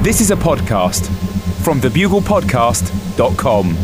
This is a podcast from thebuglepodcast.com.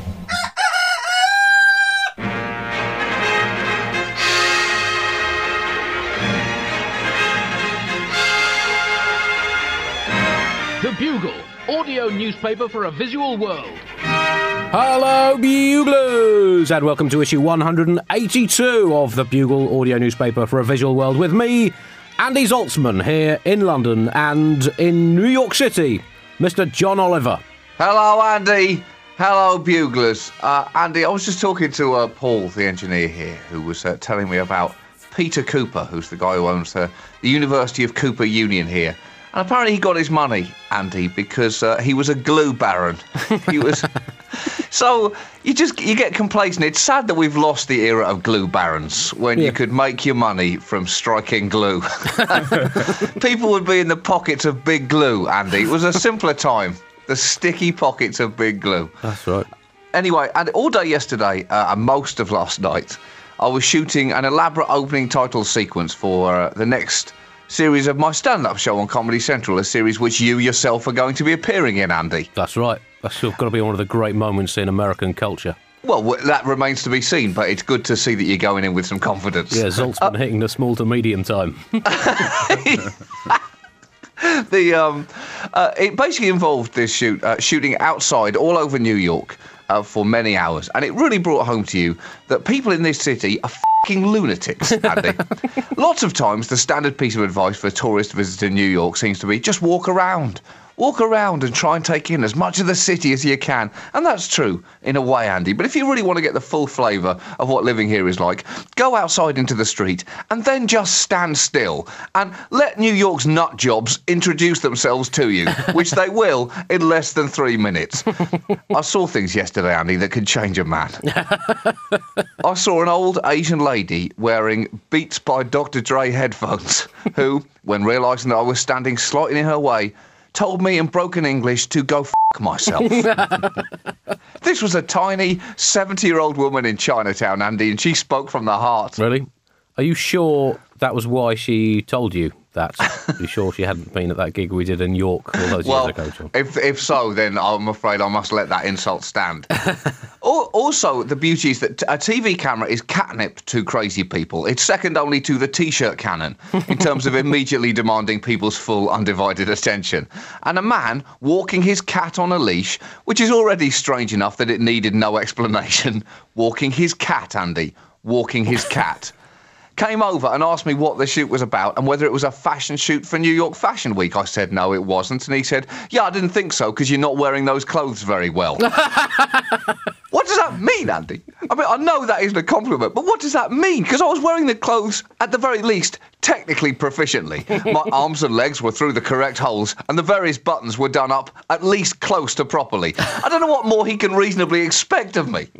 The Bugle, audio newspaper for a visual world. Hello, Buglers, and welcome to issue 182 of the Bugle audio newspaper for a visual world with me, Andy Zaltzman, here in London, and in New York City, Mr. John Oliver. Hello, Andy. Hello, Buglers. Andy, I was just talking to Paul, the engineer here, who was telling me about Peter Cooper, who's the guy who owns the University of Cooper Union here. And apparently he got his money, Andy, because he was a glue baron. He was... So you get complacent. It's sad that we've lost the era of glue barons when you could make your money from striking glue. People would be in the pockets of big glue, Andy. It was a simpler time. The sticky pockets of big glue. That's right. Anyway, and all day yesterday and most of last night, I was shooting an elaborate opening title sequence for the next series of my stand-up show on Comedy Central, a series which you yourself are going to be appearing in, Andy. That's right. That's got to be one of the great moments in American culture. Well, that remains to be seen, but it's good to see that you're going in with some confidence. Yeah, Zaltzman hitting the small to medium time. It basically involved this shooting outside all over New York for many hours, and it really brought home to you that people in this city are f***ing lunatics, Andy. Lots of times, the standard piece of advice for a tourist visiting New York seems to be just walk around. Walk around and try and take in as much of the city as you can. And that's true, in a way, Andy. But if you really want to get the full flavour of what living here is like, go outside into the street and then just stand still and let New York's nut jobs introduce themselves to you, which they will in less than 3 minutes. I saw things yesterday, Andy, that could change a man. I saw an old Asian lady wearing Beats by Dr. Dre headphones who, when realising that I was standing slightly in her way, told me in broken English to go f*** myself. This was a tiny 70-year-old woman in Chinatown, Andy, and she spoke from the heart. Really? Are you sure that was why she told you that? Are you sure she hadn't been at that gig we did in York all those years ago, John? If so, then I'm afraid I must let that insult stand. Also, the beauty is that a TV camera is catnip to crazy people. It's second only to the T-shirt cannon in terms of immediately demanding people's full, undivided attention. And a man walking his cat on a leash, which is already strange enough that it needed no explanation. Walking his cat, Andy. Walking his cat. Came over and asked me what the shoot was about and whether it was a fashion shoot for New York Fashion Week. I said, no, it wasn't. And he said, yeah, I didn't think so because you're not wearing those clothes very well. What does that mean, Andy? I mean, I know that isn't a compliment, but what does that mean? Because I was wearing the clothes, at the very least, technically proficiently. My arms and legs were through the correct holes and the various buttons were done up at least close to properly. I don't know what more he can reasonably expect of me.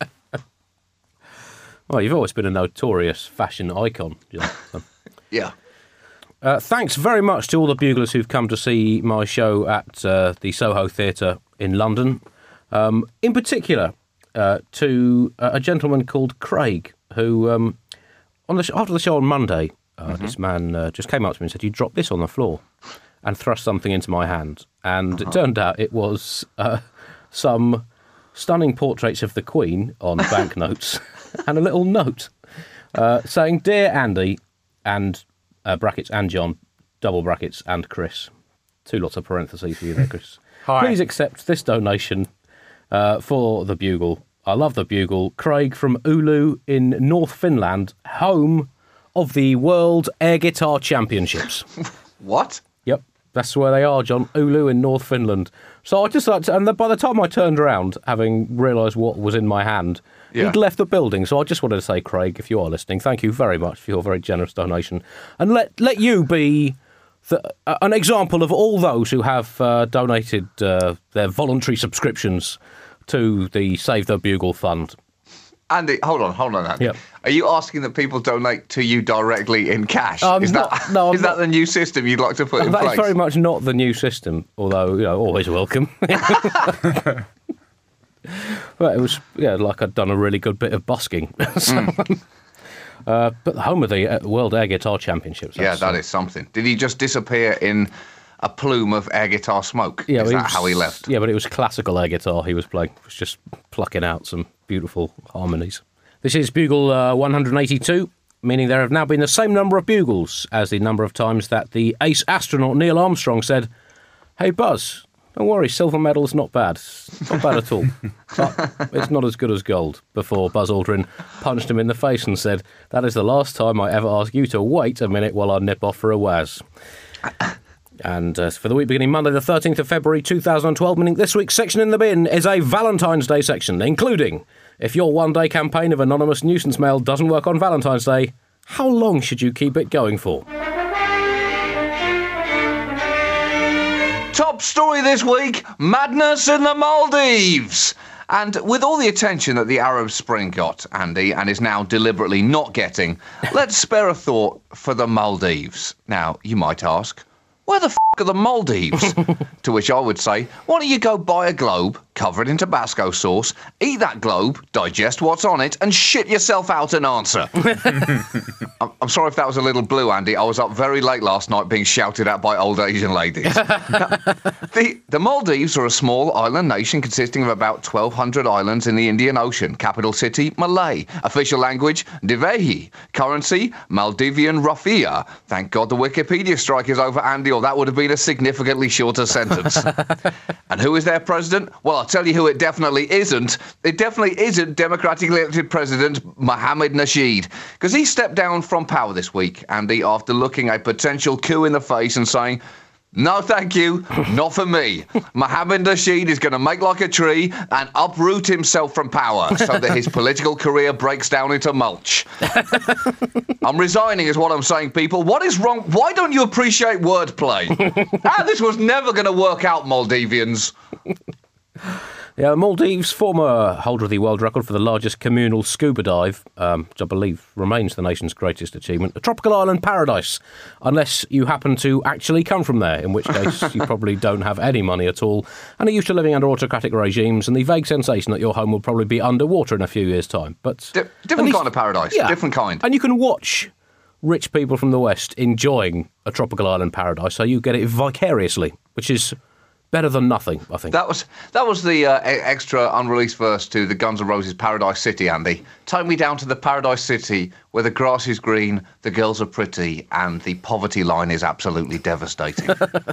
Well, you've always been a notorious fashion icon, John. Yeah. Thanks very much to all the buglers who've come to see my show at the Soho Theatre in London. In particular, to a gentleman called Craig, who, after the show on Monday, this man just came up to me and said, you dropped this on the floor, and thrust something into my hand. And it turned out it was some stunning portraits of the Queen on banknotes and a little note saying, Dear Andy, and brackets, and John, double brackets, and Chris. 2 lots of parentheses for you there, Chris. Hi. Please accept this donation for the Bugle. I love the Bugle. Craig from Oulu in North Finland, home of the World Air Guitar Championships. What? Yep, that's where they are, John. Oulu in North Finland. So I just like to, and by the time I turned around, having realised what was in my hand, he'd left the building. So I just wanted to say, Craig, if you are listening, thank you very much for your very generous donation. And let you be an example of all those who have donated their voluntary subscriptions to the Save the Bugle Fund. Andy, hold on, Andy. Yep. Are you asking that people donate to you directly in cash? Is that the new system you'd like to put in place? That is very much not the new system, although, always welcome. But it was, like I'd done a really good bit of busking. But the home of the World Air Guitar Championships. Yeah, that is something. Did he just disappear in a plume of air guitar smoke. Yeah, Is that how he left? Yeah, but it was classical air guitar he was playing. It was just plucking out some beautiful harmonies. This is Bugle 182, meaning there have now been the same number of bugles as the number of times that the ace astronaut Neil Armstrong said, "Hey, Buzz, don't worry, silver medal's not bad. It's not bad at all. But it's not as good as gold," before Buzz Aldrin punched him in the face and said, "That is the last time I ever ask you to wait a minute while I nip off for a waz." And for the week beginning Monday the 13th of February 2012, meaning this week's section in the bin is a Valentine's Day section, including, if your one-day campaign of anonymous nuisance mail doesn't work on Valentine's Day, how long should you keep it going for? Top story this week, madness in the Maldives. And with all the attention that the Arab Spring got, Andy, and is now deliberately not getting, let's spare a thought for the Maldives. Now, you might ask, where the f*** are the Maldives? To which I would say, why don't you go buy a globe, cover it in Tabasco sauce, eat that globe, digest what's on it, and shit yourself out an answer. I'm sorry if that was a little blue, Andy. I was up very late last night being shouted at by old Asian ladies. The Maldives are a small island nation consisting of about 1,200 islands in the Indian Ocean. Capital city, Malay. Official language, Divehi. Currency, Maldivian Rufiya. Thank God the Wikipedia strike is over, Andy, or that would have been a significantly shorter sentence. And who is their president? Well, I'll tell you who it definitely isn't. It definitely isn't democratically elected President Mohammed Nasheed, because he stepped down from power this week, Andy, after looking a potential coup in the face and saying, "No, thank you, not for me. Mohammed Nasheed is going to make like a tree and uproot himself from power so that his political career breaks down into mulch." I'm resigning is what I'm saying, people. What is wrong? Why don't you appreciate wordplay? This was never going to work out, Maldivians. Yeah, Maldives, former holder of the world record for the largest communal scuba dive, which I believe remains the nation's greatest achievement, a tropical island paradise, unless you happen to actually come from there, in which case you probably don't have any money at all and are used to living under autocratic regimes and the vague sensation that your home will probably be underwater in a few years' time. But different kind of paradise, yeah, different kind. And you can watch rich people from the West enjoying a tropical island paradise, so you get it vicariously, which is better than nothing, I think. That was the extra unreleased verse to the Guns N' Roses Paradise City, Andy. Take me down to the Paradise City where the grass is green, the girls are pretty, and the poverty line is absolutely devastating.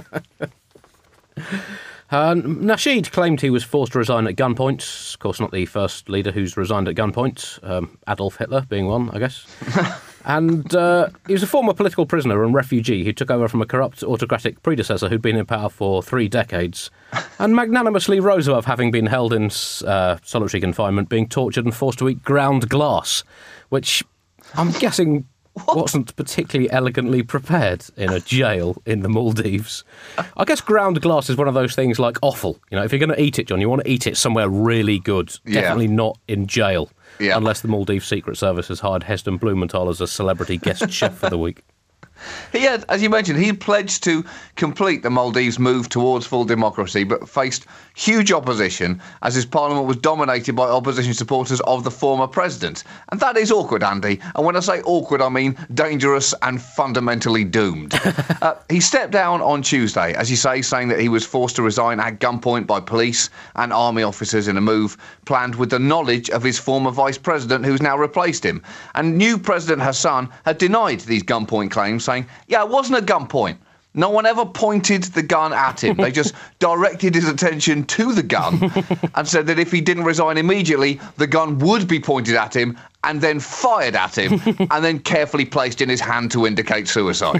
Nasheed claimed he was forced to resign at gunpoint. Of course, not the first leader who's resigned at gunpoint. Adolf Hitler being one, I guess. And he was a former political prisoner and refugee who took over from a corrupt autocratic predecessor who'd been in power for 3 decades and magnanimously rose above having been held in solitary confinement, being tortured and forced to eat ground glass, which I'm guessing wasn't particularly elegantly prepared in a jail in the Maldives. I guess ground glass is one of those things like offal. You know, if you're going to eat it, John, you want to eat it somewhere really good. Yeah. Definitely not in jail. Yeah. Unless the Maldives Secret Service has hired Heston Blumenthal as a celebrity guest chef for the week. He had, as you mentioned, he pledged to complete the Maldives' move towards full democracy, but faced huge opposition as his parliament was dominated by opposition supporters of the former president. And that is awkward, Andy. And when I say awkward, I mean dangerous and fundamentally doomed. He stepped down on Tuesday, as you say, saying that he was forced to resign at gunpoint by police and army officers in a move planned with the knowledge of his former vice president, who's now replaced him. And new President Hassan had denied these gunpoint claims, saying, "Yeah, it wasn't a gunpoint. No one ever pointed the gun at him. They just directed his attention to the gun and said that if he didn't resign immediately, the gun would be pointed at him and then fired at him and then carefully placed in his hand to indicate suicide."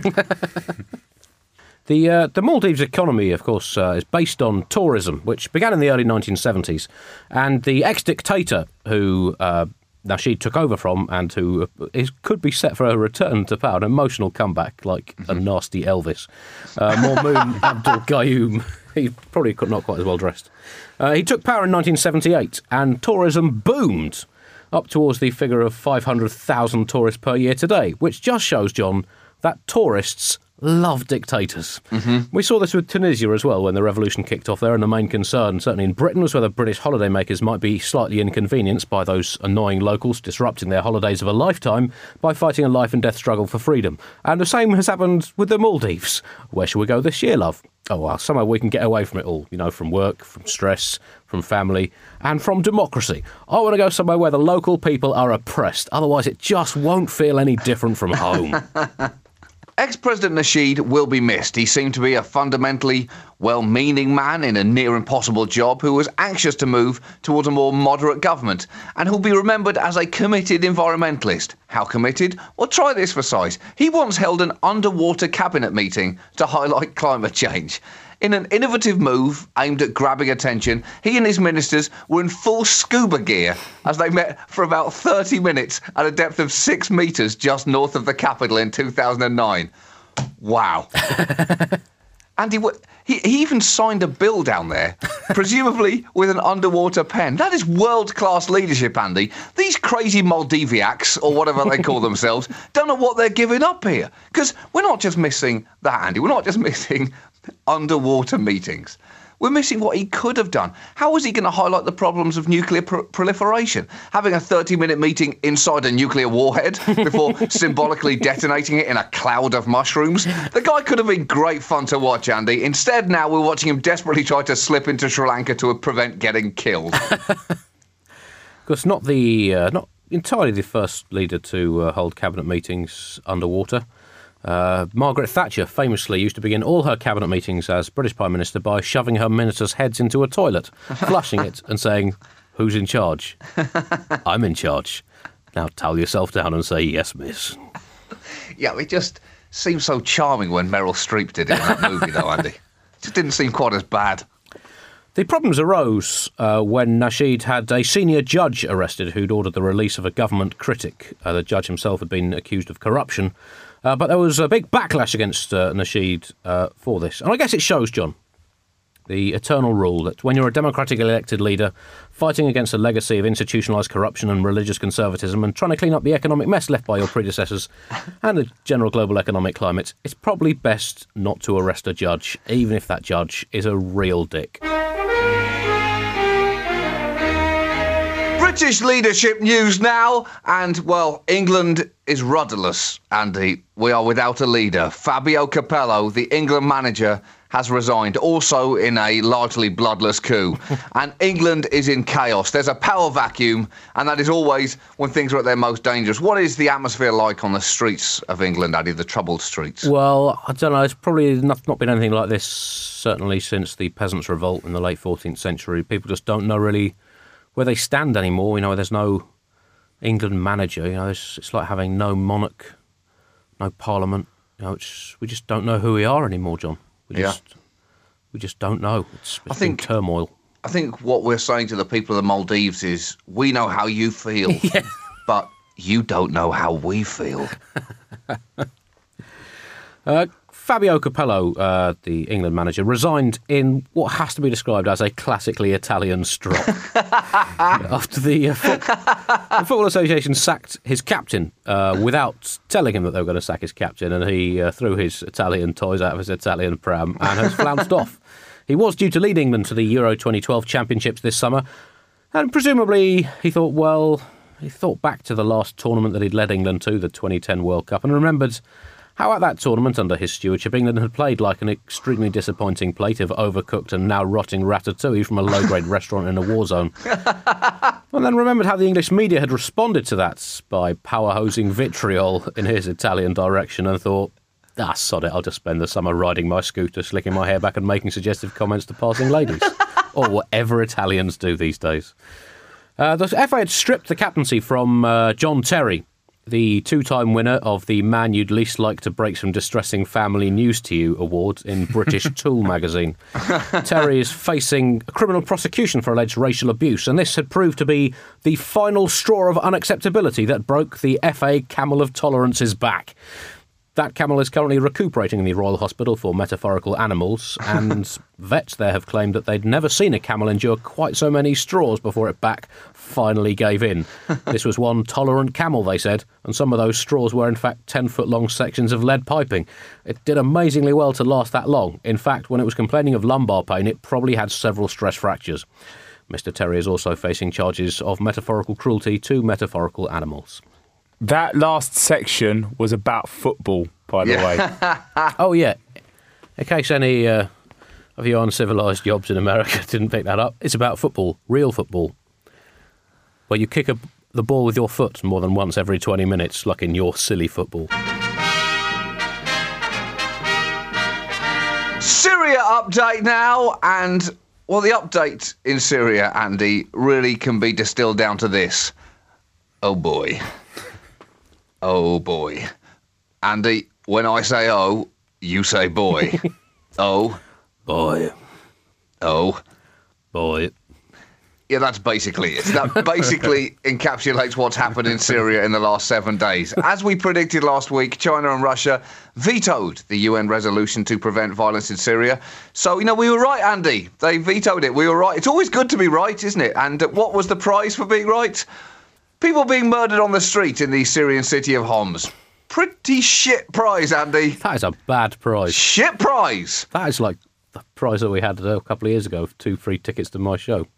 The Maldives economy, of course, is based on tourism, which began in the early 1970s. And the ex-dictator who Nasheed took over from and who could be set for a return to power, an emotional comeback like a nasty Elvis, Maumoon Abdul Gayoom. He's probably not quite as well dressed. He took power in 1978 and tourism boomed up towards the figure of 500,000 tourists per year today, which just shows, John, that tourists love dictators. We saw this with Tunisia as well when the revolution kicked off there, and the main concern, certainly in Britain, was whether British holidaymakers might be slightly inconvenienced by those annoying locals disrupting their holidays of a lifetime by fighting a life and death struggle for freedom. And the same has happened with the Maldives. Where shall we go this year, love? Oh, well, somewhere we can get away from it all, from work, from stress, from family, and from democracy. I want to go somewhere where the local people are oppressed. Otherwise, it just won't feel any different from home. Ex-President Nasheed will be missed. He seemed to be a fundamentally well-meaning man in a near-impossible job who was anxious to move towards a more moderate government, and who'll be remembered as a committed environmentalist. How committed? Well, try this for size. He once held an underwater cabinet meeting to highlight climate change. In an innovative move aimed at grabbing attention, he and his ministers were in full scuba gear as they met for about 30 minutes at a depth of 6 metres just north of the capital in 2009. Wow. And he even signed a bill down there, presumably with an underwater pen. That is world-class leadership, Andy. These crazy Maldiviacs, or whatever they call themselves, don't know what they're giving up here. Because we're not just missing that, Andy. We're not just missing underwater meetings. We're missing what he could have done. How was he going to highlight the problems of nuclear proliferation? Having a 30-minute meeting inside a nuclear warhead before symbolically detonating it in a cloud of mushrooms? The guy could have been great fun to watch, Andy. Instead, now we're watching him desperately try to slip into Sri Lanka to prevent getting killed. Because not entirely the first leader to hold cabinet meetings underwater. Margaret Thatcher famously used to begin all her cabinet meetings as British Prime Minister by shoving her ministers' heads into a toilet, flushing it and saying, "Who's in charge?" "I'm in charge. Now towel yourself down and say, 'Yes, miss.'" Yeah, it just seemed so charming when Meryl Streep did it in that movie, though, Andy. It just didn't seem quite as bad. The problems arose when Nasheed had a senior judge arrested who'd ordered the release of a government critic. The judge himself had been accused of corruption. But there was a big backlash against Nasheed for this. And I guess it shows, John, the eternal rule that when you're a democratically elected leader fighting against a legacy of institutionalised corruption and religious conservatism and trying to clean up the economic mess left by your predecessors and the general global economic climate, it's probably best not to arrest a judge, even if that judge is a real dick. British leadership news now, and, well, England is rudderless, Andy. We are without a leader. Fabio Capello, the England manager, has resigned, also in a largely bloodless coup. And England is in chaos. There's a power vacuum, and that is always when things are at their most dangerous. What is the atmosphere like on the streets of England, Andy, the troubled streets? Well, I don't know. It's probably not been anything like this, certainly since the Peasants' Revolt in the late 14th century. People just don't know really where they stand anymore. There's no England manager. It's like having no monarch, no parliament. We just don't know who we are anymore, John. We just don't know. It's been turmoil. I think what we're saying to the people of the Maldives is, we know how you feel, but you don't know how we feel. Fabio Capello, the England manager, resigned in what has to be described as a classically Italian strop. After the Football Association sacked his captain without telling him that they were going to sack his captain, and he threw his Italian toys out of his Italian pram and has flounced off. He was due to lead England to the Euro 2012 Championships this summer, and presumably he thought back to the last tournament that he'd led England to, the 2010 World Cup, and remembered how at that tournament, under his stewardship, England had played like an extremely disappointing plate of overcooked and now rotting ratatouille from a low-grade restaurant in a war zone. And then remembered how the English media had responded to that by power-hosing vitriol in his Italian direction, and thought, sod it, I'll just spend the summer riding my scooter, slicking my hair back and making suggestive comments to passing ladies. Or whatever Italians do these days. The FA had stripped the captaincy from John Terry, the two-time winner of the Man You'd Least Like to Break Some Distressing Family News to You award in British Tool magazine. Terry is facing a criminal prosecution for alleged racial abuse, and this had proved to be the final straw of unacceptability that broke the FA camel of tolerance's back. That camel is currently recuperating in the Royal Hospital for Metaphorical Animals, and vets there have claimed that they'd never seen a camel endure quite so many straws before its back finally gave in. This was one tolerant camel, they said, and some of those straws were in fact 10-foot-long sections of lead piping. It did amazingly well to last that long. In fact, when it was complaining of lumbar pain, it probably had several stress fractures. Mr. Terry is also facing charges of metaphorical cruelty to metaphorical animals. That last section was about football, by the way. Oh, yeah. In case any of your uncivilised jobs in America didn't pick that up, it's about football, real football, where you kick the ball with your foot more than once every 20 minutes, like in your silly football. Syria update now, and, well, the update in Syria, Andy, really can be distilled down to this. Oh, boy. Oh, boy. Andy, when I say oh, you say boy. Oh. Boy. Oh. Boy. Yeah, that's basically it. That basically encapsulates what's happened in Syria in the last 7 days. As we predicted last week, China and Russia vetoed the UN resolution to prevent violence in Syria. So, we were right, Andy. They vetoed it. We were right. It's always good to be right, isn't it? And what was the prize for being right? People being murdered on the street in the Syrian city of Homs. Pretty shit prize, Andy. That is a bad prize. Shit prize. That is like the prize that we had a couple of years ago for 2 free tickets to my show.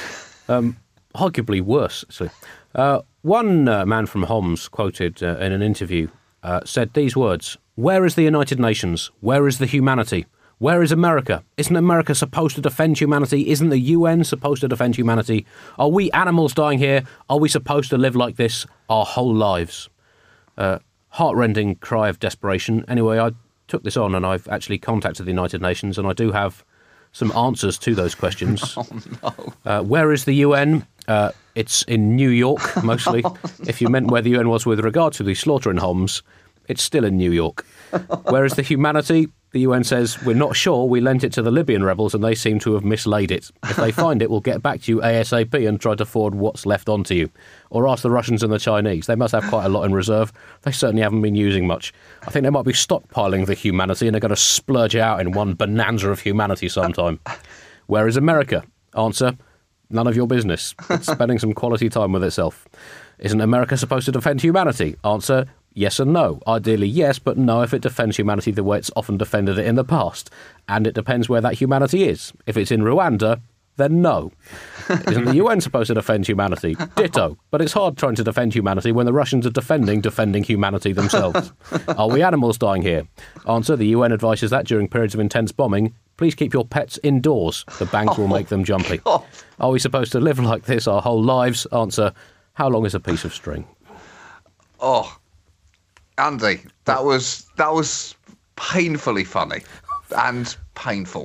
Arguably worse, actually. One man from Homs, quoted in an interview, said these words: "Where is the United Nations? Where is the humanity? Where is America? Isn't America supposed to defend humanity? Isn't the UN supposed to defend humanity? Are we animals dying here? Are we supposed to live like this our whole lives?" Heartrending cry of desperation. Anyway, I took this on and I've actually contacted the United Nations, and I do have some answers to those questions. Oh, no. Where is the UN? It's in New York, mostly. If you meant where the UN was with regard to the slaughter in Homs, it's still in New York. Where is the humanity? The UN says, we're not sure. We lent it to the Libyan rebels and they seem to have mislaid it. If they find it, we'll get back to you ASAP and try to forward what's left onto you. Or ask the Russians and the Chinese. They must have quite a lot in reserve. They certainly haven't been using much. I think they might be stockpiling the humanity and they're going to splurge it out in one bonanza of humanity sometime. Where is America? Answer: none of your business. It's spending some quality time with itself. Isn't America supposed to defend humanity? Answer: yes and no. Ideally, yes, but no if it defends humanity the way it's often defended it in the past. And it depends where that humanity is. If it's in Rwanda, then no. Isn't the UN supposed to defend humanity? Ditto. But it's hard trying to defend humanity when the Russians are defending humanity themselves. Are we animals dying here? Answer: the UN advises that during periods of intense bombing, please keep your pets indoors. The bangs will make them jumpy. God. Are we supposed to live like this our whole lives? Answer: how long is a piece of string? Oh, Andy, that was painfully funny and painful.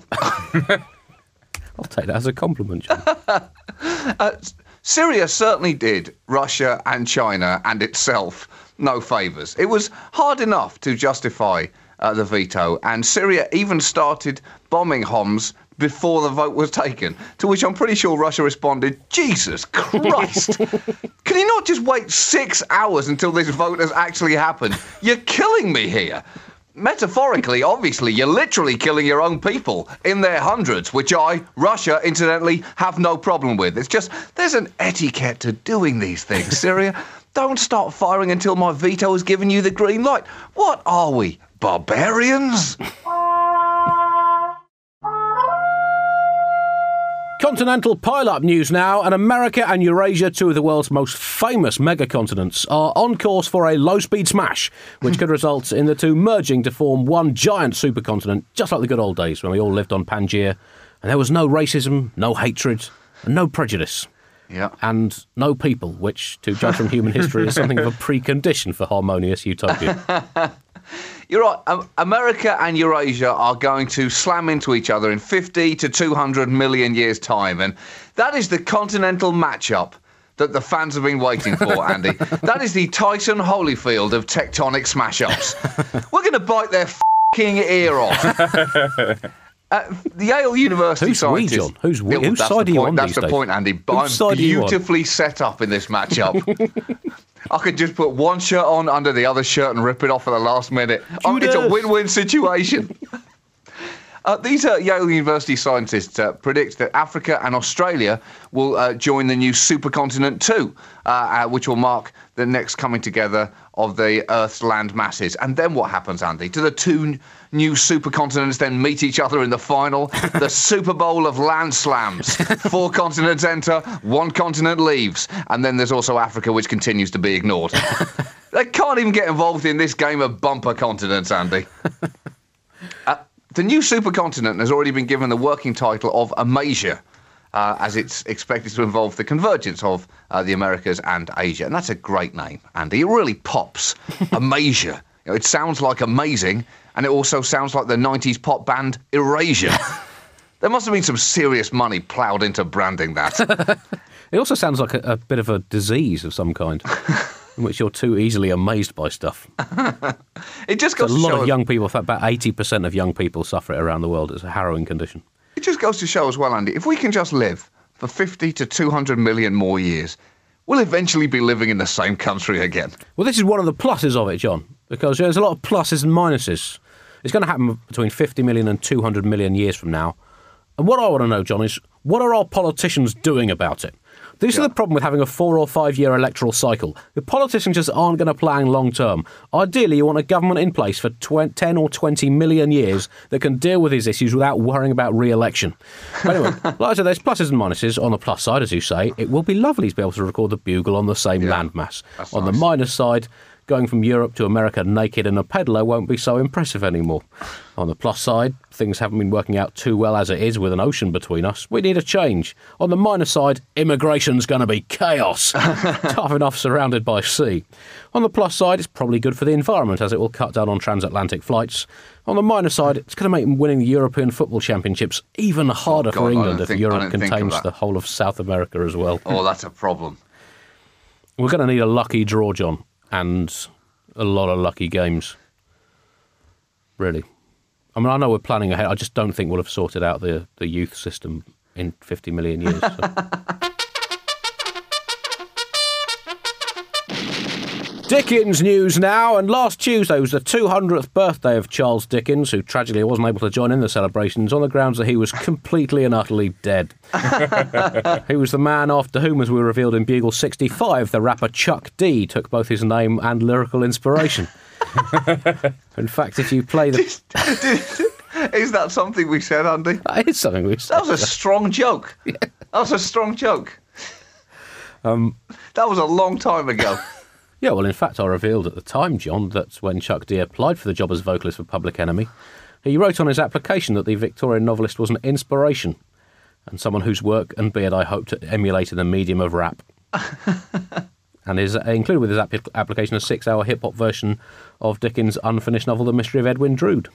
I'll take that as a compliment, John. Syria certainly did Russia and China and itself no favours. It was hard enough to justify the veto, and Syria even started bombing Homs before the vote was taken, to which I'm pretty sure Russia responded, Jesus Christ, can you not just wait 6 hours until this vote has actually happened? You're killing me here. Metaphorically, obviously, you're literally killing your own people in their hundreds, which Russia, incidentally, have no problem with. It's just, there's an etiquette to doing these things, Syria. Don't start firing until my veto has given you the green light. What are we, barbarians? Continental pile-up news now, and America and Eurasia, two of the world's most famous megacontinents, are on course for a low-speed smash, which could result in the two merging to form one giant supercontinent, just like the good old days when we all lived on Pangaea, and there was no racism, no hatred, and no prejudice. Yeah. And no people, which, to judge from human history, is something of a precondition for harmonious utopia. You're right. America and Eurasia are going to slam into each other in 50 to 200 million years' time. And that is the continental matchup that the fans have been waiting for, Andy. That is the Tyson Holyfield of tectonic smash-ups. We're going to bite their f***ing ear off. The Yale University scientists... Who's we, John? Who's we? Whose side are you on That's these the days? point, Andy. I'm beautifully set up in this matchup. I could just put one shirt on under the other shirt and rip it off at the last minute. It's a win-win situation. These Yale University scientists predict that Africa and Australia will join the new supercontinent too, which will mark the next coming together of the Earth's land masses. And then what happens, Andy? Do the two new supercontinents then meet each other in the final? The Super Bowl of land slams. 4 continents enter, 1 continent leaves. And then there's also Africa, which continues to be ignored. They can't even get involved in this game of bumper continents, Andy. The new supercontinent has already been given the working title of Amasia, as it's expected to involve the convergence of the Americas and Asia. And that's a great name, Andy. It really pops. Amasia. It sounds like amazing, and it also sounds like the 90s pop band Erasure. There must have been some serious money ploughed into branding that. It also sounds like a bit of a disease of some kind. In which you're too easily amazed by stuff. It just goes a to lot show of young people, in fact, about 80% of young people suffer it around the world. It's a harrowing condition. It just goes to show as well, Andy, if we can just live for 50 to 200 million more years, we'll eventually be living in the same country again. Well, this is one of the pluses of it, John, because there's a lot of pluses and minuses. It's going to happen between 50 million and 200 million years from now. And what I want to know, John, is what are our politicians doing about it? This is the problem with having a 4 or 5 year electoral cycle. The politicians just aren't going to plan long term. Ideally, you want a government in place for 10 or 20 million years that can deal with these issues without worrying about re-election. Anyway, like I said, there's pluses and minuses. On the plus side, as you say, it will be lovely to be able to record the Bugle on the same landmass. On the minus side, going from Europe to America naked in a peddler won't be so impressive anymore. On the plus side, things haven't been working out too well as it is with an ocean between us. We need a change. On the minus side, immigration's going to be chaos. Tough enough surrounded by sea. On the plus side, it's probably good for the environment as it will cut down on transatlantic flights. On the minus side, it's going to make winning the European Football Championships even harder for England if Europe contains the whole of South America as well. Oh, that's a problem. We're going to need a lucky draw, John. And a lot of lucky games. Really. I mean, I know we're planning ahead. I just don't think we'll have sorted out the youth system in 50 million years. So. Dickens news now, and last Tuesday was the 200th birthday of Charles Dickens, who tragically wasn't able to join in the celebrations on the grounds that he was completely and utterly dead. He was the man after whom, as we revealed in Bugle 65, the rapper Chuck D took both his name and lyrical inspiration. In fact, if you play the... Is that something we said, Andy? That is something we said. That was a strong joke. Yeah. That was a strong joke. That was a long time ago. Yeah, well, in fact, I revealed at the time, John, that when Chuck D applied for the job as vocalist for Public Enemy, he wrote on his application that the Victorian novelist was an inspiration and someone whose work and beard I hoped emulated the medium of rap. And is included with his application a 6-hour hip-hop version of Dickens' unfinished novel, The Mystery of Edwin Drood.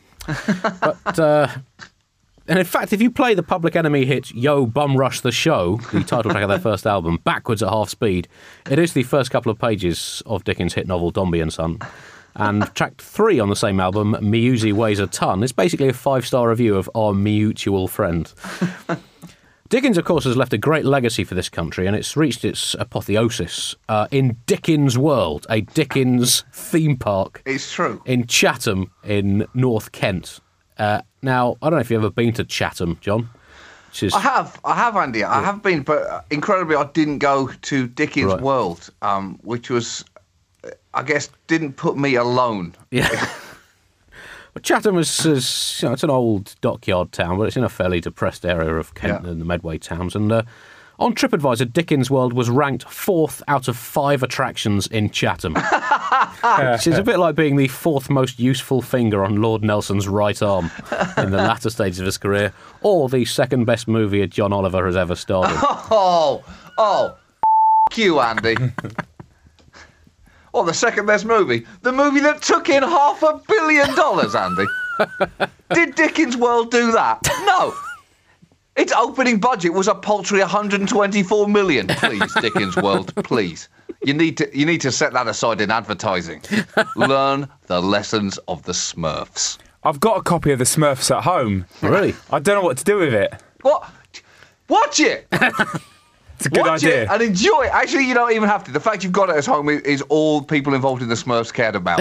And in fact, if you play the Public Enemy hit Yo Bum Rush the Show, the title track of their first album, backwards at half speed, it is the first couple of pages of Dickens' hit novel Dombey and Son. And track 3 on the same album, Me Uzi Weighs a Ton, is basically a 5-star review of Our Mutual Friend. Dickens, of course, has left a great legacy for this country, and it's reached its apotheosis in Dickens World, a Dickens theme park. It's true. In Chatham, in North Kent. Now, I don't know if you've ever been to Chatham, John. I have, Andy. Yeah. I have been, but incredibly, I didn't go to Dickens World, which was, I guess, didn't put me alone. Yeah. Well, Chatham is it's an old dockyard town, but it's in a fairly depressed area of Kent and the Medway towns. And on TripAdvisor, Dickens World was ranked 4th out of 5 attractions in Chatham. Which is a bit like being the 4th most useful finger on Lord Nelson's right arm in the latter stages of his career, or the 2nd best movie John Oliver has ever starred in. F*** you, Andy. Or the 2nd best movie. The movie that took in $500 million, Andy. Did Dickens World do that? No. Its opening budget was a paltry 124 million. Please, Dickens World, please. You need to set that aside in advertising. Learn the lessons of the Smurfs. I've got a copy of the Smurfs at home. Really? I don't know what to do with it. What? Watch it! It's a good Watch idea. it and enjoy it. Actually, you don't even have to. The fact you've got it at home is all people involved in the Smurfs cared about.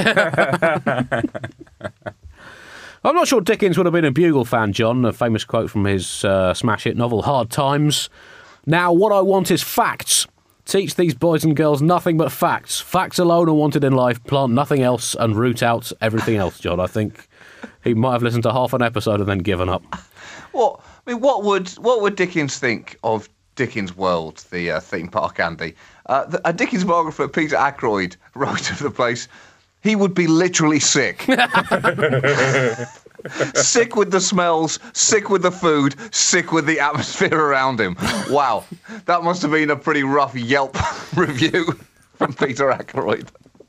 I'm not sure Dickens would have been a Bugle fan, John. A famous quote from his smash hit novel, Hard Times. Now, what I want is facts. Teach these boys and girls nothing but facts. Facts alone are wanted in life. Plant nothing else and root out everything else, John. I think he might have listened to half an episode and then given up. What would Dickens think of Dickens' World, the theme park, Andy? A Dickens biographer, Peter Ackroyd, wrote of the place, he would be literally sick. Sick with the smells, sick with the food, sick with the atmosphere around him. Wow, that must have been a pretty rough Yelp review from Peter Ackroyd.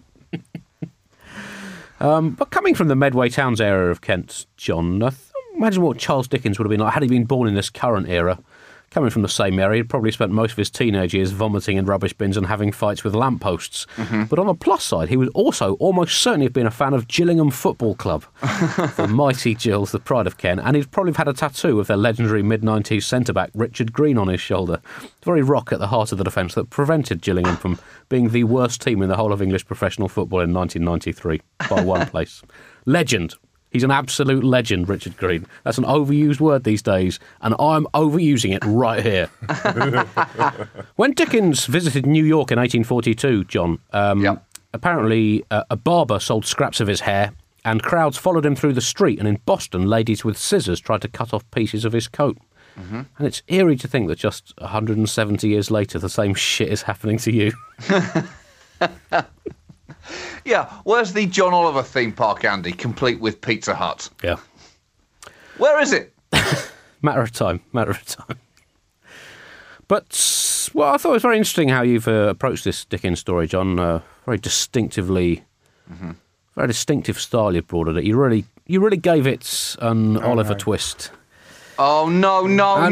But coming from the Medway Towns area of Kent, John, imagine what Charles Dickens would have been like had he been born in this current era. Coming from the same area, he'd probably spent most of his teenage years vomiting in rubbish bins and having fights with lampposts. Mm-hmm. But on the plus side, he would also almost certainly have been a fan of Gillingham Football Club, the mighty Gills, the pride of Kent, and he'd probably have had a tattoo of their legendary mid-90s centre-back Richard Green on his shoulder. The very rock at the heart of the defence that prevented Gillingham from being the worst team in the whole of English professional football in 1993 by one place. Legend. He's an absolute legend, Richard Green. That's an overused word these days, and I'm overusing it right here. When Dickens visited New York in 1842, John, apparently a barber sold scraps of his hair, and crowds followed him through the street, and in Boston, ladies with scissors tried to cut off pieces of his coat. Mm-hmm. And it's eerie to think that just 170 years later, the same shit is happening to you. Yeah, where's the John Oliver theme park, Andy, complete with Pizza Hut? Yeah. Where is it? Matter of time. But, well, I thought it was very interesting how you've approached this Dickens story, John. Very distinctive style you've brought at it. You really gave it an Oliver twist. Oh, no. I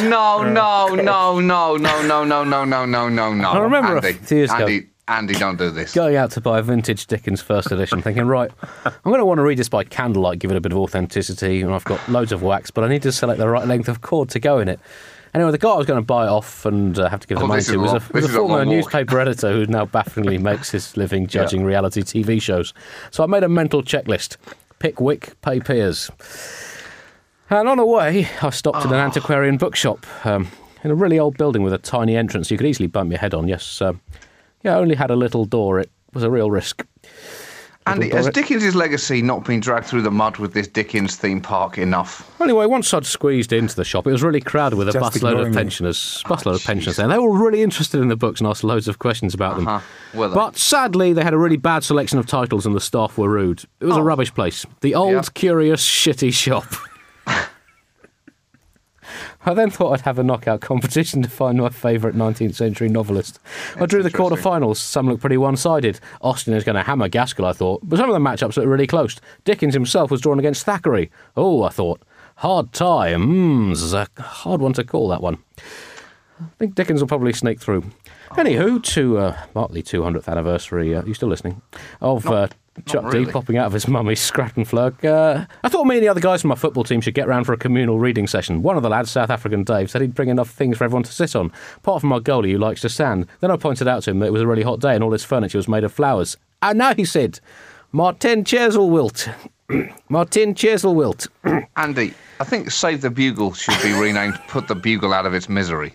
remember a few years ago. Andy, don't do this. Going out to buy a vintage Dickens first edition, thinking, right, I'm going to want to read this by candlelight, give it a bit of authenticity, and I've got loads of wax, but I need to select the right length of cord to go in it. Anyway, the guy I was going to buy it off and have to give the money to was a former newspaper editor who now bafflingly makes his living judging reality TV shows. So I made a mental checklist. Pick Wick, pay Piers. And on the way, I stopped at an antiquarian bookshop in a really old building with a tiny entrance you could easily bump your head on, yes. Yeah, only had a little door. It was a real risk. Andy, has Dickens' legacy not been dragged through the mud with this Dickens theme park enough? Anyway, once I'd squeezed into the shop, it was really crowded with a busload of pensioners. There. They were really interested in the books and asked loads of questions about them. But sadly, they had a really bad selection of titles and the staff were rude. It was a rubbish place. The old, curious, shitty shop. I then thought I'd have a knockout competition to find my favourite 19th century novelist. I drew the quarter-finals. Some looked pretty one-sided. Austin is going to hammer Gaskell, I thought, but some of the matchups looked really close. Dickens himself was drawn against Thackeray. Oh, I thought, hard tie. This is a hard one to call, that one. I think Dickens will probably sneak through. Anywho, to mark the 200th anniversary, you still listening, of Chuck D popping out of his mummy's scrap and flurk. I thought me and the other guys from my football team should get round for a communal reading session. One of the lads, South African Dave, said he'd bring enough things for everyone to sit on, apart from our goalie who likes to stand. Then I pointed out to him that it was a really hot day and all his furniture was made of flowers. And now he said, Martin chairs will wilt. Martin chairs will wilt. Andy, I think Save the Bugle should be renamed Put the Bugle Out of Its Misery.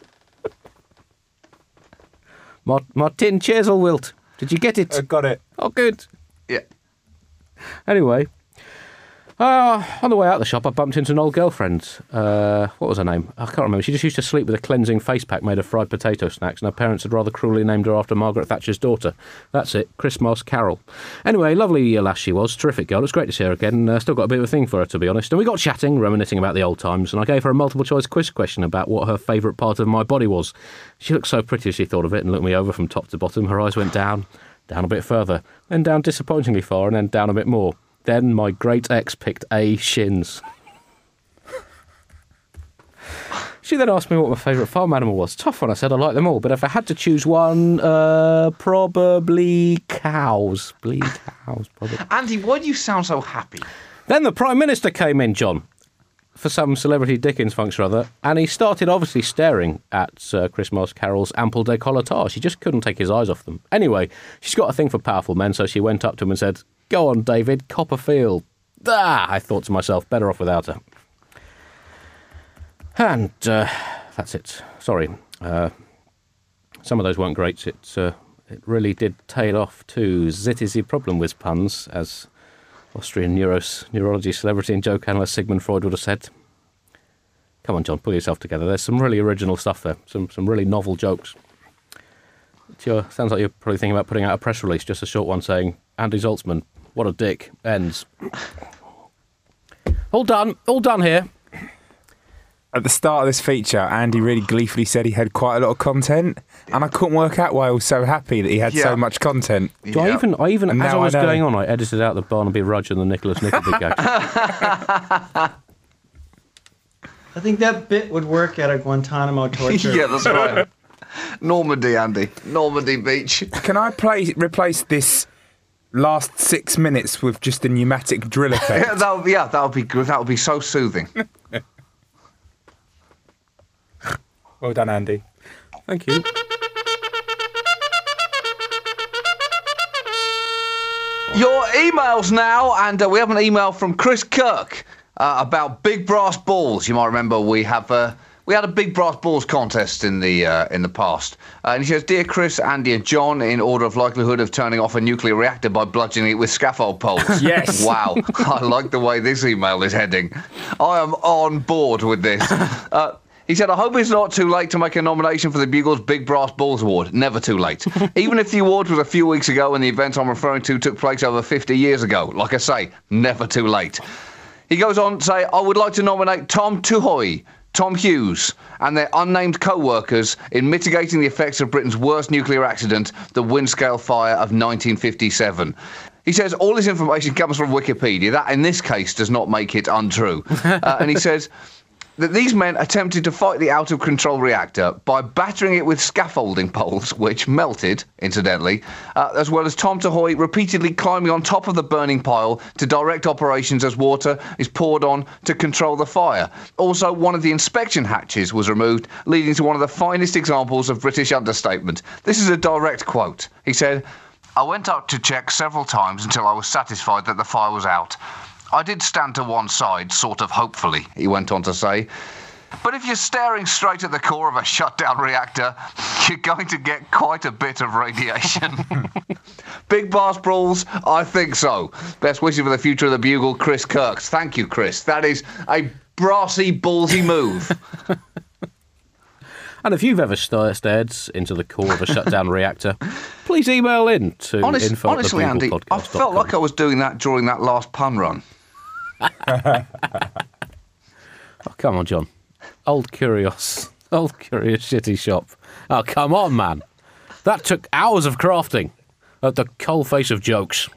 Martin chairs will wilt. Did you get it? I got it. Oh, good. Yeah. Anyway, on the way out of the shop, I bumped into an old girlfriend. What was her name? I can't remember. She just used to sleep with a cleansing face pack made of fried potato snacks, and her parents had rather cruelly named her after Margaret Thatcher's daughter. That's it, Christmas Carol. Anyway, lovely lass she was, terrific girl. It was great to see her again. Still got a bit of a thing for her, to be honest. And we got chatting, reminiscing about the old times, and I gave her a multiple-choice quiz question about what her favourite part of my body was. She looked so pretty as she thought of it and looked me over from top to bottom. Her eyes went down a bit further, then down disappointingly far, and then down a bit more. Then my great ex picked A, shins. She then asked me what my favourite farm animal was. Tough one, I said. I like them all, but if I had to choose one, probably cows. Probably. Andy, why do you sound so happy? Then the Prime Minister came in, John. for some celebrity Dickens function or other, and he started obviously staring at Christmas Carol's ample décolletage. He just couldn't take his eyes off them. Anyway, she's got a thing for powerful men, so she went up to him and said, "Go on, David, Copperfield." Ah, I thought to myself, better off without her. And that's it. Sorry. Some of those weren't great. It really did tail off to zitty problem with puns, as Austrian neurology celebrity and joke analyst Sigmund Freud would have said. Come on, John, pull yourself together. There's some really original stuff there, some really novel jokes. Sounds like you're probably thinking about putting out a press release, just a short one saying, Andy Zaltzman, what a dick, ends. All done here. At the start of this feature, Andy really gleefully said he had quite a lot of content, and I couldn't work out why I was so happy that he had so much content. I even as I was going on, I edited out the Barnaby Rudge and the Nicholas Nickleby gag. I think that bit would work at a Guantanamo torture. Yeah, that's right. Normandy, Andy. Normandy Beach. Can I replace this last 6 minutes with just a pneumatic drill effect? That would be good. That would be so soothing. Well done, Andy. Thank you. Your emails now, and we have an email from Chris Kirk about big brass balls. You might remember we had a big brass balls contest in the past. And he says, "Dear Chris, Andy and John, in order of likelihood of turning off a nuclear reactor by bludgeoning it with scaffold poles." Yes. Wow. I like the way this email is heading. I am on board with this. He said, "I hope it's not too late to make a nomination for the Bugle's Big Brass Balls Award. Never too late. Even if the award was a few weeks ago and the event I'm referring to took place over 50 years ago. Like I say, never too late." He goes on to say, "I would like to nominate Tom Tuhoy, Tom Hughes, and their unnamed co-workers in mitigating the effects of Britain's worst nuclear accident, the Windscale fire of 1957. He says, "All this information comes from Wikipedia. That, in this case, does not make it untrue." And he says that these men attempted to fight the out-of-control reactor by battering it with scaffolding poles, which melted, incidentally, as well as Tom Tuhoy repeatedly climbing on top of the burning pile to direct operations as water is poured on to control the fire. Also, one of the inspection hatches was removed, leading to one of the finest examples of British understatement. This is a direct quote. He said, "I went up to check several times until I was satisfied that the fire was out. I did stand to one side, sort of hopefully," he went on to say. "But if you're staring straight at the core of a shut-down reactor, you're going to get quite a bit of radiation." Big brass balls? I think so. Best wishes for the future of the Bugle, Chris Kirks. Thank you, Chris. That is a brassy, ballsy move. And if you've ever stared into the core of a shutdown reactor, please email in to Honestly, Andy, I felt like I was doing that during that last pun run. Oh, come on, John. Old curious shitty shop. Oh, come on, man. That took hours of crafting at the coalface of jokes.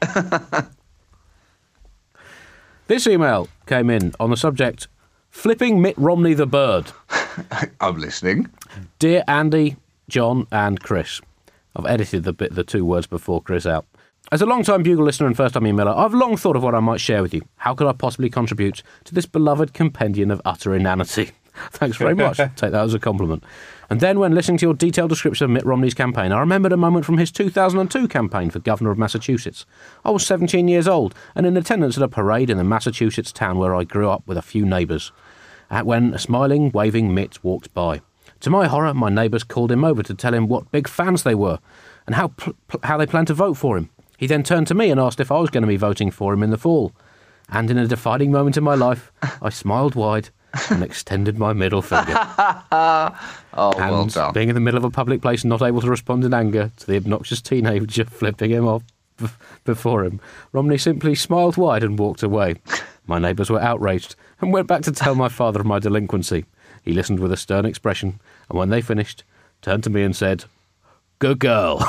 This email came in on the subject, "Flipping Mitt Romney the Bird." I'm listening. "Dear Andy, John and Chris." I've edited the two words before Chris out. "As a long-time Bugle listener and first-time emailer, I've long thought of what I might share with you. How could I possibly contribute to this beloved compendium of utter inanity?" Thanks very much. Take that as a compliment. "And then when listening to your detailed description of Mitt Romney's campaign, I remembered a moment from his 2002 campaign for governor of Massachusetts. I was 17 years old and in attendance at a parade in the Massachusetts town where I grew up with a few neighbours. When a smiling, waving Mitt walked by. To my horror, my neighbours called him over to tell him what big fans they were and how they planned to vote for him. He then turned to me and asked if I was going to be voting for him in the fall. And in a defining moment in my life, I smiled wide and extended my middle finger." Well done. Being in the middle of a public place and not able to respond in anger to the obnoxious teenager flipping him off before him, Romney simply smiled wide and walked away. My neighbours were outraged and went back to tell my father of my delinquency. He listened with a stern expression, and when they finished, turned to me and said, "Good girl."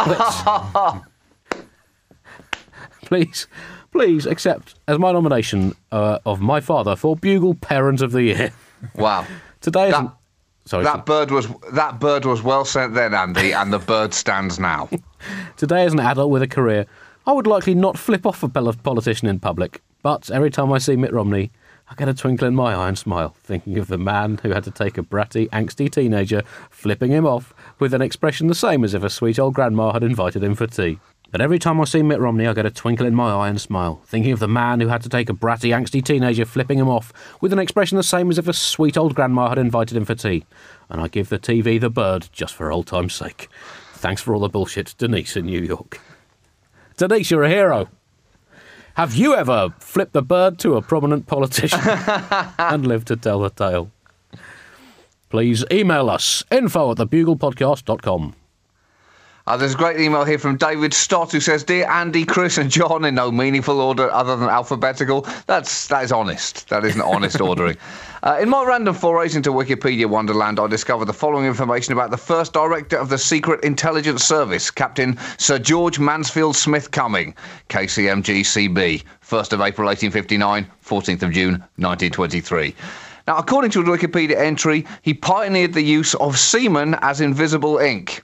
Please accept as my nomination of my father for Bugle Parent of the Year. Wow. Today that bird was well sent then, Andy, and the bird stands now. Today, as an adult with a career, I would likely not flip off a politician in public, but every time I see Mitt Romney, I get a twinkle in my eye and smile, thinking of the man who had to take a bratty, angsty teenager, flipping him off with an expression the same as if a sweet old grandma had invited him for tea. But every time I see Mitt Romney, I get a twinkle in my eye and smile, thinking of the man who had to take a bratty, angsty teenager, flipping him off with an expression the same as if a sweet old grandma had invited him for tea. And I give the TV the bird just for old time's sake. Thanks for all the bullshit, Denise in New York. Denise, you're a hero. Have you ever flipped the bird to a prominent politician and lived to tell the tale? Please email us, info@thebuglepodcast.com. There's a great email here from David Stott who says, Dear Andy, Chris and John, in no meaningful order other than alphabetical. That is honest. That isn't honest ordering. In my random forays into Wikipedia Wonderland, I discovered the following information about the first director of the Secret Intelligence Service, Captain Sir George Mansfield Smith Cumming, KCMG-CB, 1st of April 1859, 14th of June 1923. Now, according to a Wikipedia entry, he pioneered the use of semen as invisible ink.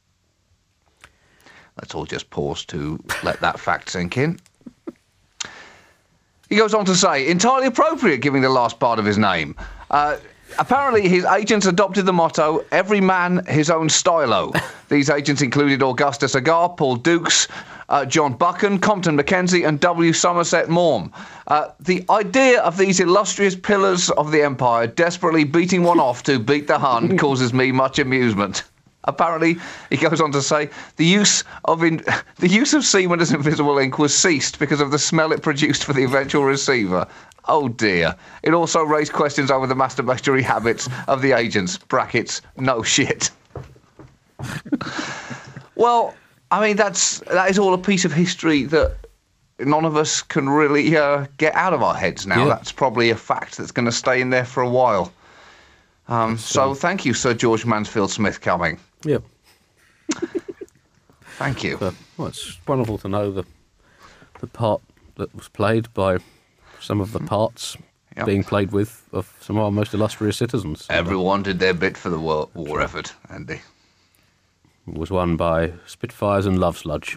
Let's all just pause to let that fact sink in. He goes on to say, entirely appropriate given the last part of his name. Apparently, his agents adopted the motto, every man his own stylo. These agents included Augustus Agar, Paul Dukes, John Buchan, Compton Mackenzie and W. Somerset Maugham. The idea of these illustrious pillars of the empire desperately beating one off to beat the Hun causes me much amusement. Apparently, he goes on to say, the use of semen as invisible ink was ceased because of the smell it produced for the eventual receiver. Oh dear. It also raised questions over the masturbatory habits of the agents. Brackets, no shit. Well, I mean, that is all a piece of history that none of us can really get out of our heads now. Yeah. That's probably a fact that's going to stay in there for a while. So thank you, Sir George Mansfield Smith Cumming. Yep. Thank you. Well, it's wonderful to know the part that was played by some of the parts being played with of some of our most illustrious citizens. Everyone did their bit for the war effort, Andy. It was won by Spitfires and Love Sludge.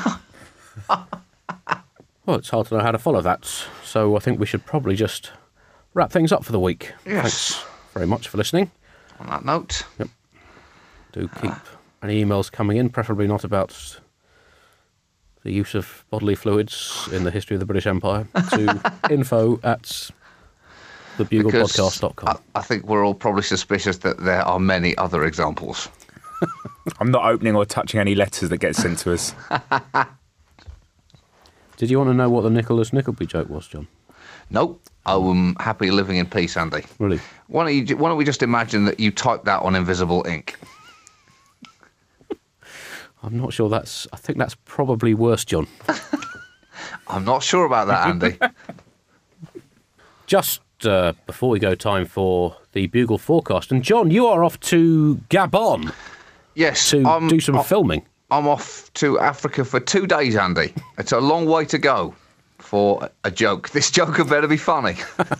Well, it's hard to know how to follow that, so I think we should probably just wrap things up for the week. Yes. Thanks very much for listening. On that note. Yep. Do keep any emails coming in, preferably not about the use of bodily fluids in the history of the British Empire, to info@thebuglepodcast.com. I think we're all probably suspicious that there are many other examples. I'm not opening or touching any letters that get sent to us. Did you want to know what the Nicholas Nickleby joke was, John? Nope. I'm happy living in peace, Andy. Really? Why don't we just imagine that you type that on invisible ink? I'm not sure I think that's probably worse, John. I'm not sure about that, Andy. Just before we go, time for the Bugle forecast. And John, you are off to Gabon. Yes. To do some filming. I'm off to Africa for 2 days, Andy. It's a long way to go for a joke. This joke had better be funny.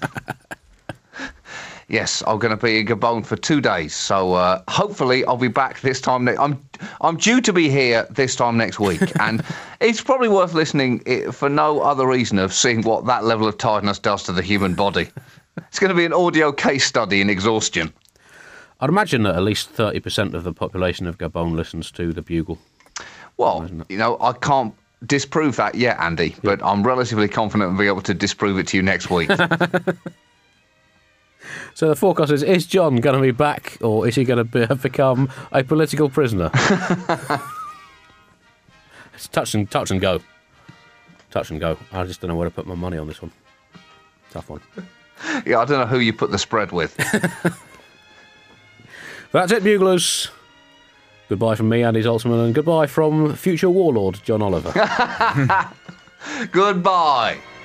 Yes, I'm going to be in Gabon for 2 days, so hopefully I'll be back this time. I'm due to be here this time next week, and it's probably worth listening for no other reason of seeing what that level of tiredness does to the human body. It's going to be an audio case study in exhaustion. I'd imagine that at least 30% of the population of Gabon listens to the Bugle. Well, I can't disprove that yet, Andy, but I'm relatively confident I'll be able to disprove it to you next week. So the forecast is John going to be back, or is he going to become a political prisoner? It's touch and go. Touch and go. I just don't know where to put my money on this one. Tough one. Yeah, I don't know who you put the spread with. That's it, Buglers. Goodbye from me, Andy Zaltzman, and goodbye from future warlord John Oliver. Goodbye.